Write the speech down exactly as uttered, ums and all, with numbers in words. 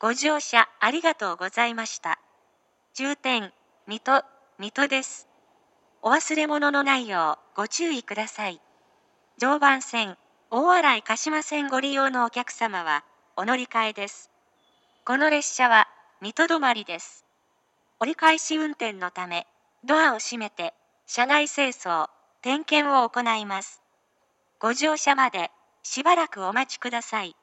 ご乗車ありがとうございました。終点、水戸、水戸です。お忘れ物のないようご注意ください。常磐線、大洗鹿島線ご利用のお客様は、お乗り換えです。この列車は、水戸止まりです。折り返し運転のため、ドアを閉めて、車内清掃、点検を行います。ご乗車まで、しばらくお待ちください。